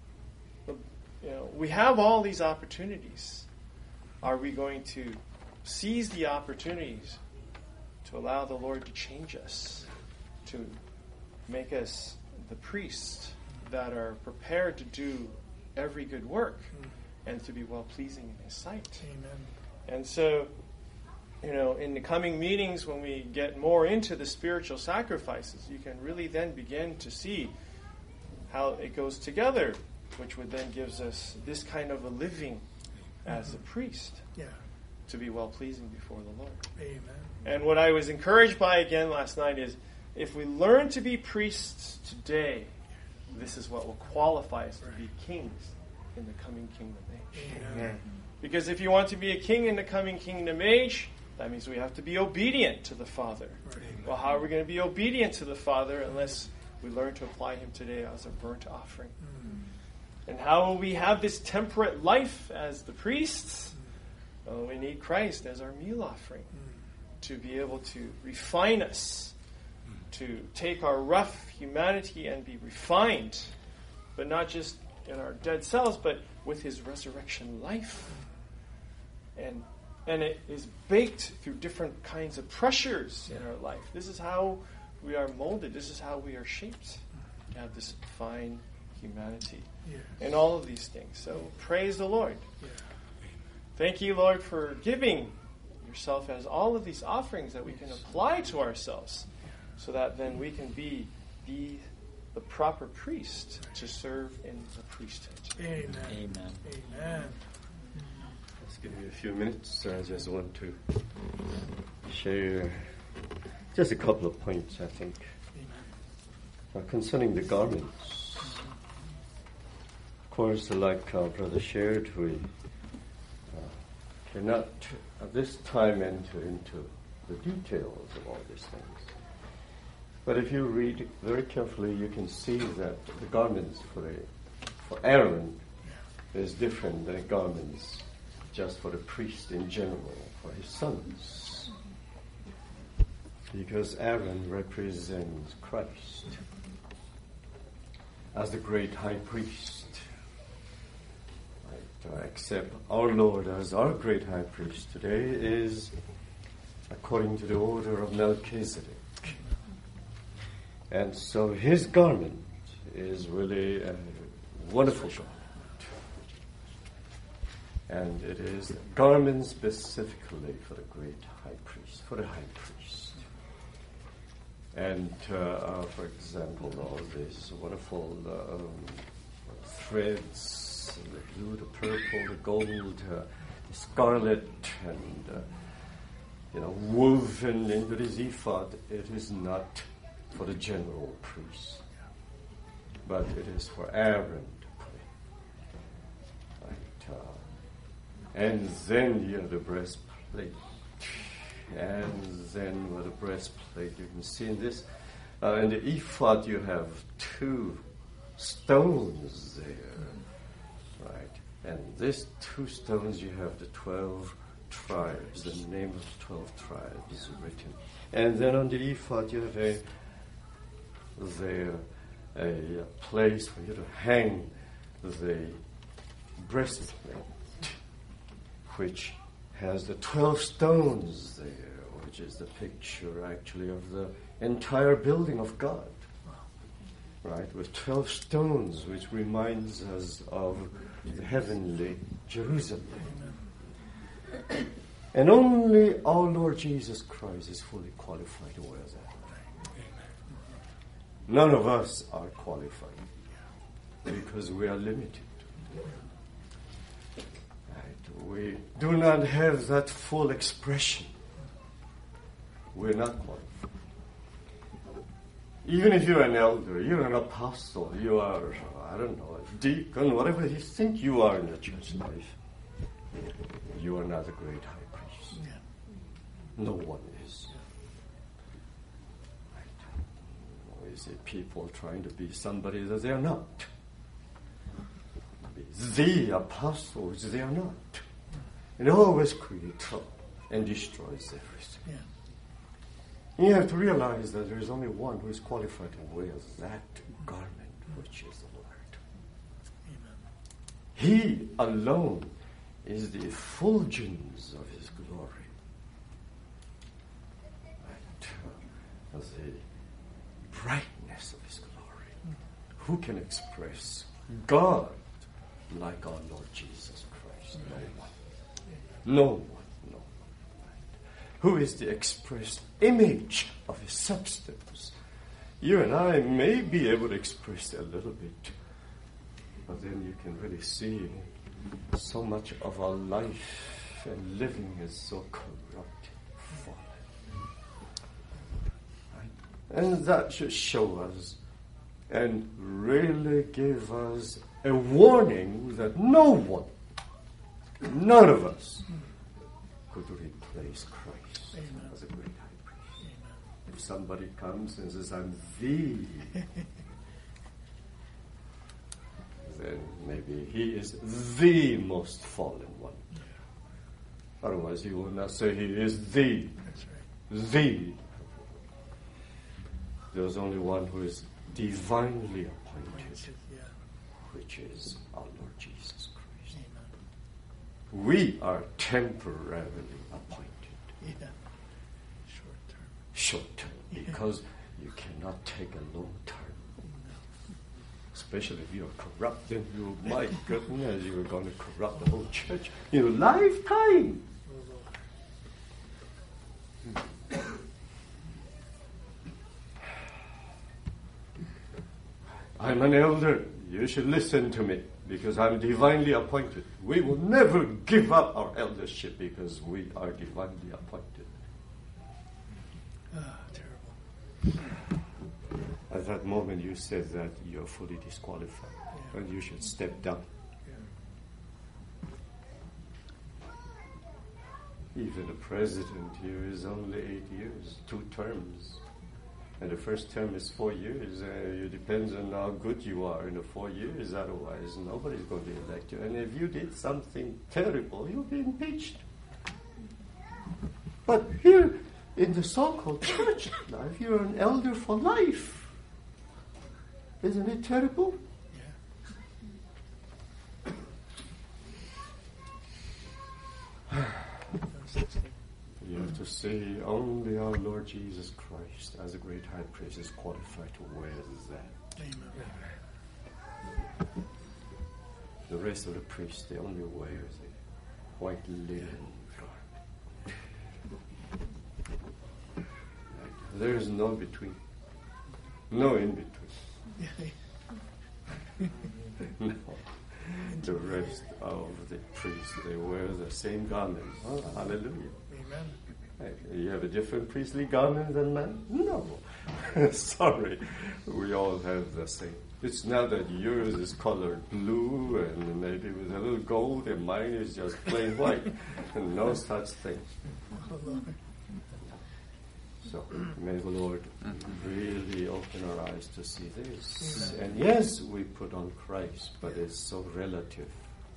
we have all these opportunities. Are we going to seize the opportunities to allow the Lord to change us, to make us the priests that are prepared to do every good work and to be well-pleasing in His sight? Amen. And so, in the coming meetings, when we get more into the spiritual sacrifices, you can really then begin to see how it goes together, which would then gives us this kind of a living as a priest to be well-pleasing before the Lord. Amen. And what I was encouraged by again last night is, if we learn to be priests today, this is what will qualify us to be kings in the coming kingdom age. Amen. Because if you want to be a king in the coming kingdom age, that means we have to be obedient to the Father. Right. Well, how are we going to be obedient to the Father unless we learn to apply Him today as a burnt offering? And how will we have this temperate life as the priests? Well, we need Christ as our meal offering to be able to refine us, to take our rough humanity and be refined, but not just in our dead selves, but with His resurrection life. And it is baked through different kinds of pressures in our life. This is how we are molded. This is how we are shaped to have this fine humanity and all of these things. So praise the Lord. Yeah. Thank you, Lord, for giving yourself as all of these offerings that we can apply to ourselves, so that then we can be the proper priest to serve in the priesthood. Amen. Amen. Amen. Let's give you a few minutes. I just want to share just a couple of points, I think. concerning the garments. Of course, like Brother shared, we cannot at this time enter into the details of all these things. But if you read very carefully, you can see that the garments for Aaron is different than the garments just for the priest in general, for his sons. Because Aaron represents Christ as the great high priest. Except our Lord as our great high priest today is according to the order of Melchizedek. And so his garment is really a wonderful garment. And it is garment specifically for the great high priest, for the high priest. And for example, all these wonderful threads, the blue, the purple, the gold, the scarlet, and woven into this ephod, it is not for the general priest, but it is for Aaron to pray. And then you have the breastplate. And then with the breastplate, you can see in this, in the ephod you have 2 stones there, right? And these 2 stones you have the 12 tribes, the name of the 12 tribes is written. And then on the ephod you have a place for you to hang the breastplate, which has the 12 stones there, which is the picture actually of the entire building of God. Right, with 12 stones, which reminds us of the heavenly Jerusalem. And only our Lord Jesus Christ is fully qualified to wear that. None of us are qualified because we are limited. Right? We do not have that full expression. We're not qualified. Even if you're an elder, you're an apostle, you are, I don't know, a deacon, whatever you think you are in the church life, you are not a great high priest. Yeah. No one is. Right. We see people trying to be somebody that they are not. The apostles, they are not. It always creates trouble and destroys everything. Yeah. You have to realize that there is only one who is qualified to wear that garment, which is the Lord. Amen. He alone is the effulgence of His glory. Right. The brightness of His glory. Who can express God like our Lord Jesus Christ? No one. No one. Who is the express image of His substance. You and I may be able to express it a little bit, but then you can really see so much of our life and living is so corrupt, fallen. Right? And that should show us and really give us a warning that no one, none of us, could replace Christ. Amen. As a great high priest. Amen. If somebody comes and says, I'm then maybe he is the most fallen one. Yeah. Otherwise he will not say he is the. That's right. The. There's only one who is divinely appointed, which is our Lord Jesus Christ. Amen. We are temporarily appointed. Yeah. Short term, because you cannot take a long term. Especially if you're corrupt, then you, my goodness, you're going to corrupt the whole church in a lifetime. I'm an elder. You should listen to me because I'm divinely appointed. We will never give up our eldership because we are divinely appointed. Terrible. that moment you said that you're fully disqualified and you should step down. Even the president here is only 8 years, 2 terms. And the first term is 4 years. It depends on how good you are in the 4 years. Otherwise, nobody's going to elect you. And if you did something terrible, you'll be impeached. But here in the so-called church life, you're an elder for life. Isn't it terrible? You have to say only our Lord Jesus Christ as a great high priest is qualified to wear that. Amen. The rest of the priests, they only wear the white linen garment. There is no between. No in between. No. The rest of the priests, they wear the same garment. Oh, hallelujah. Amen. You have a different priestly garment than man? No. Sorry. We all have the same. It's not that yours is colored blue and maybe with a little gold and mine is just plain white. And no such thing. So may the Lord really open our eyes to see this. And yes, we put on Christ, but it's so relative.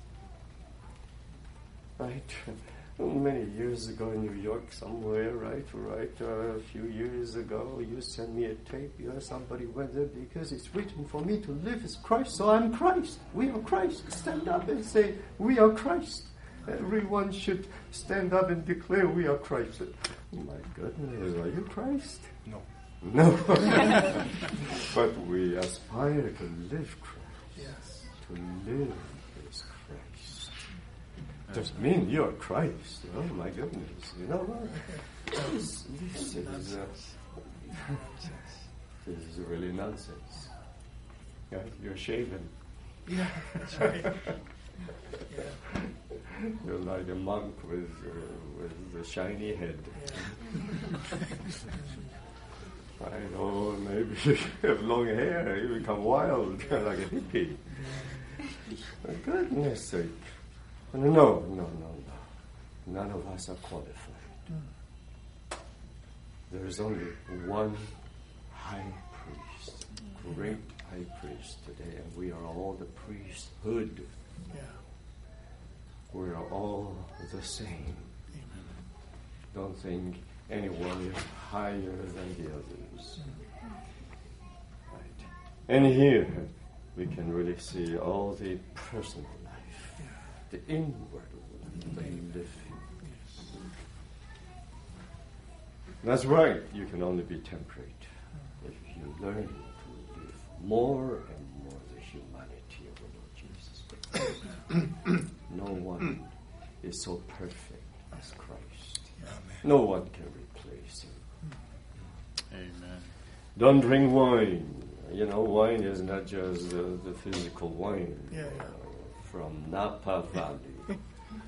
Right? Many years ago in New York somewhere, right, a few years ago, you sent me a tape. Somebody went there because it's written for me to live as Christ, so I'm Christ. We are Christ. Stand up and say, we are Christ. Everyone should stand up and declare we are Christ. Oh my goodness, are you Christ? No. No. But we aspire to live Christ. Yes. To live as Christ. Doesn't mean you're Christ. Oh my goodness. You know what? This is really nonsense. Yeah, you're shaven. Yeah, that's right. Yeah. You're like a monk with a shiny head. Yeah. I know, maybe you have long hair, you become wild, like a hippie. For goodness sake. No. None of us are qualified. There is only one high priest, great high priest today, and we are all the priesthood. Yeah. We are all the same. Amen. Don't think anyone is higher than the others. Right. And here we can really see all the personal life, the inward life they live. That's right, you can only be temperate if you learn to live more and more the humanity of the Lord Jesus. No one is so perfect as Christ. Amen. No one can replace him. Amen. Don't drink wine. You know, wine is not just the physical wine from Napa Valley.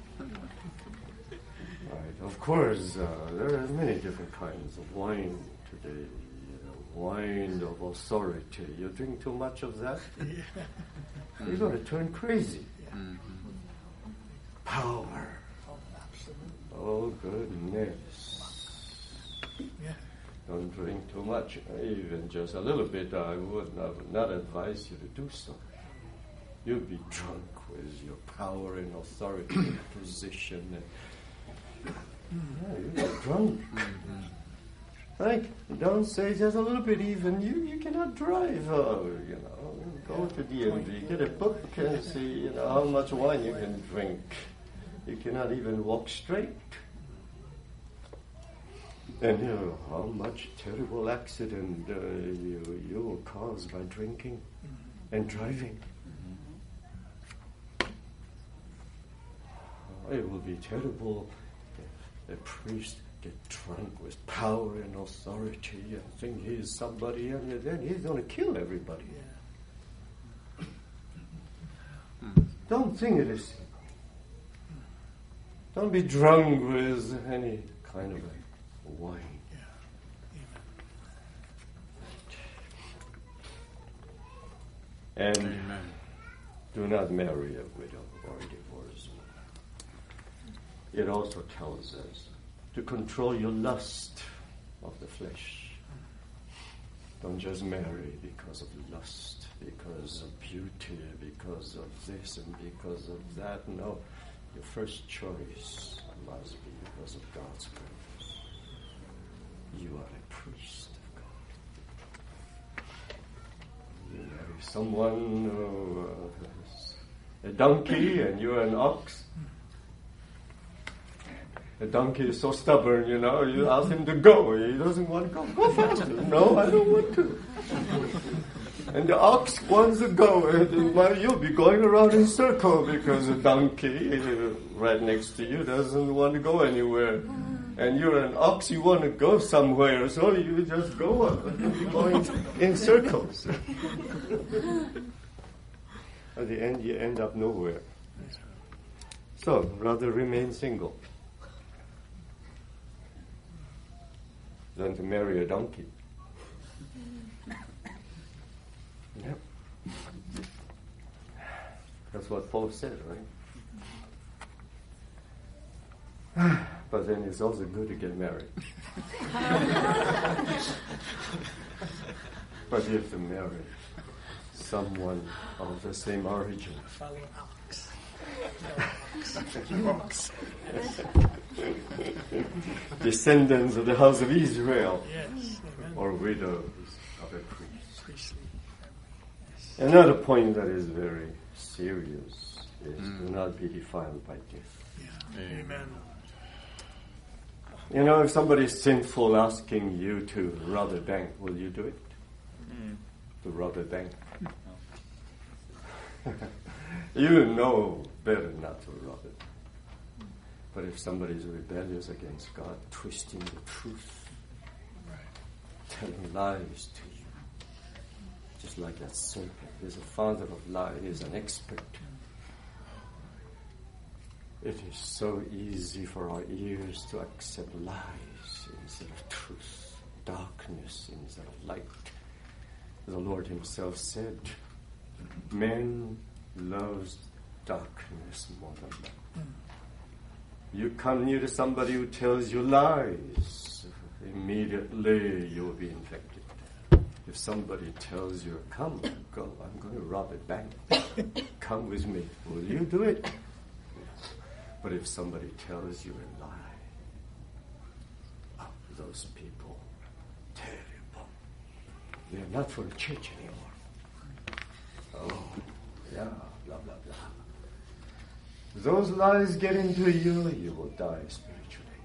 Right. Of course, there are many different kinds of wine today. Wine of authority. You drink too much of that, you're going to turn crazy. Power. Oh, goodness. Yeah. Don't drink too much. Even just a little bit, I would not advise you to do so. You'll be drunk with your power and authority and position. You'll be drunk. Right? Don't say just a little bit even. You cannot drive. Go to DMV, get a book and see how much wine you can drink. You cannot even walk straight. And how much terrible accident you will cause by drinking and driving. It will be terrible if a priest get drunk with power and authority and think he is somebody, and then he's going to kill everybody. Don't think it is. Don't be drunk with any kind of wine. And Amen. do not marry a widow or a divorced woman. It also tells us to control your lust of the flesh. Don't just marry because of lust, because of beauty, because of this and because of that. No, your first choice must be because of God's purpose. You are a priest of God. You marry someone who is a donkey and you're an ox. The donkey is so stubborn, you ask him to go. He doesn't want to go. Go faster. No, I don't want to. And the ox wants to go. And you'll be going around in circle because the donkey right next to you doesn't want to go anywhere. And you're an ox, you want to go somewhere, so you just go on. You'll be going in circles. At the end, you end up nowhere. So, rather remain single than to marry a donkey. Yep. That's what Paul said, right? But then it's also good to get married. But you have to marry someone of the same origin. Follow Alex. Descendants of the house of Israel. Yes, amen. Or widows of a priest. Priestly family. Yes. Another point that is very serious is do not be defiled by death. Yeah. Amen. If somebody is sinful asking you to rob a bank, will you do it? To rob a bank? You know better not to rob it. But if somebody is rebellious against God, twisting the truth, telling lies to you, just like that serpent, he's a father of lies, he's an expert. It is so easy for our ears to accept lies instead of truth, darkness instead of light. The Lord himself said, man loves darkness more than light. You come near to somebody who tells you lies, immediately you will be infected. If somebody tells you, come, go, I'm going to rob a bank, come with me, will you do it? But if somebody tells you a lie, those people, terrible. They're not for the church anymore. Oh, yeah, blah, blah, blah. Those lies get into you, you will die spiritually.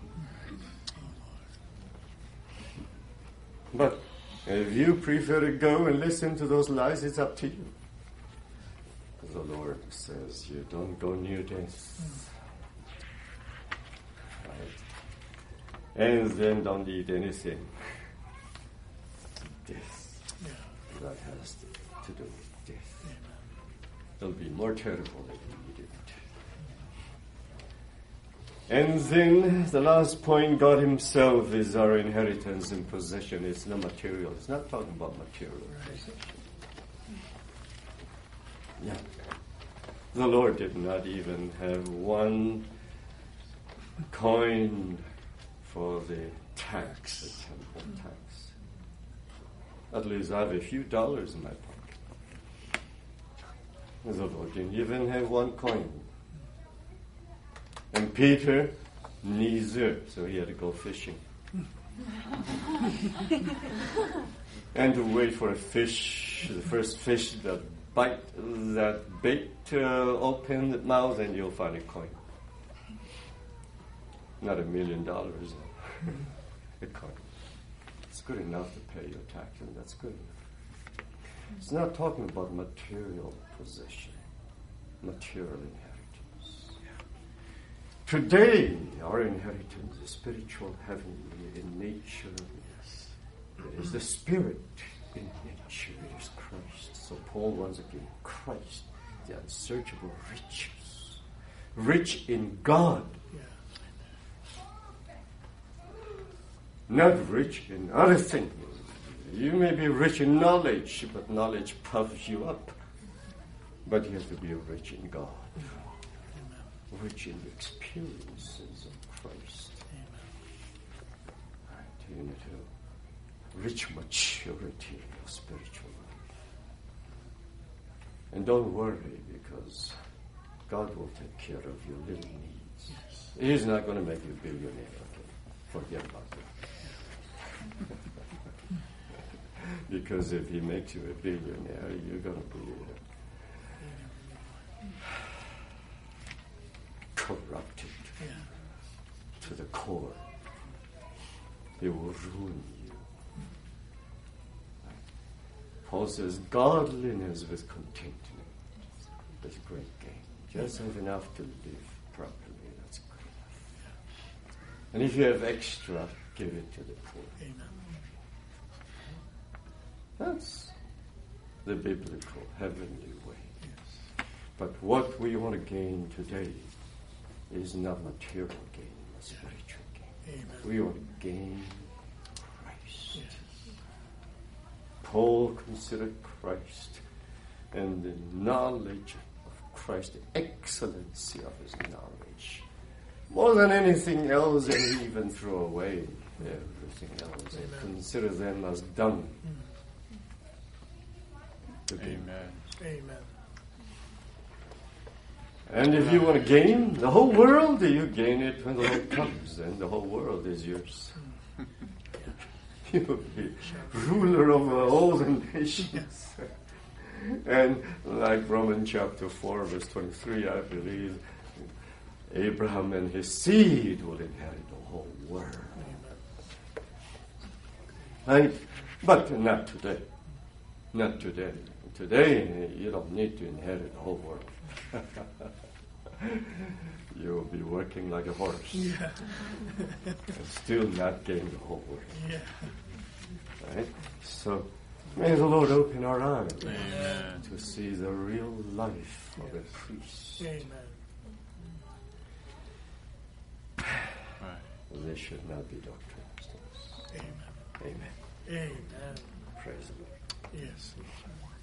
But if you prefer to go and listen to those lies, it's up to you. The Lord says you don't go near death. Right? And then don't eat anything. Death. That has to do with death. It'll be more terrible if you eat it. And then the last point, God himself is our inheritance and possession. It's not material. It's not talking about material possession. Yeah. The Lord did not even have one coin for the tax, the temple tax. At least I have a few dollars in my pocket. The Lord didn't even have one coin. And Peter, neither, so he had to go fishing. And to wait for a fish, the first fish that bite that bait, open the mouth, and you'll find a coin. Not $1 million, a coin. It's good enough to pay your tax, and that's good enough. It's not talking about material possession, material inheritance. Today, our inheritance is spiritual, heavenly in nature. It is the Spirit in nature. It is Christ. So Paul once again, Christ, the unsearchable riches, rich in God, not rich in other things. You may be rich in knowledge, but knowledge puffs you up. But you have to be rich in God, rich in the experiences of Christ. You need to reach maturity in your spiritual life. And don't worry, because God will take care of your little needs. He's not going to make you a billionaire. Okay? Forget about that. Because if he makes you a billionaire, you're going to be corrupted to the core. It will ruin you. Paul says, godliness with contentment is great gain. Just have enough to live properly. That's good enough. And if you have extra, give it to the poor. Amen. That's the biblical, heavenly way. Yes. But what we want to gain today is not material gain, but spiritual gain. Amen. We want to gain Christ. Yes. Paul considered Christ and the knowledge of Christ, the excellency of his knowledge, more than anything else, and he even threw away everything else and consider them as dung. Amen. Amen. And if you want to gain the whole world, you gain it when the Lord comes, and the whole world is yours. You will be ruler over all the nations. And like Romans chapter 4, verse 23, I believe Abraham and his seed will inherit the whole world. Right? But not today. Not today. Today, you don't need to inherit the whole world. You'll be working like a horse. Yeah. And still not gain the whole world. Yeah. Right? So, may the Lord open our eyes Amen. to see the real life of a priest. Amen. Right. This should not be doctrines to us. Amen. Amen. Amen. Praise the Lord. Yes.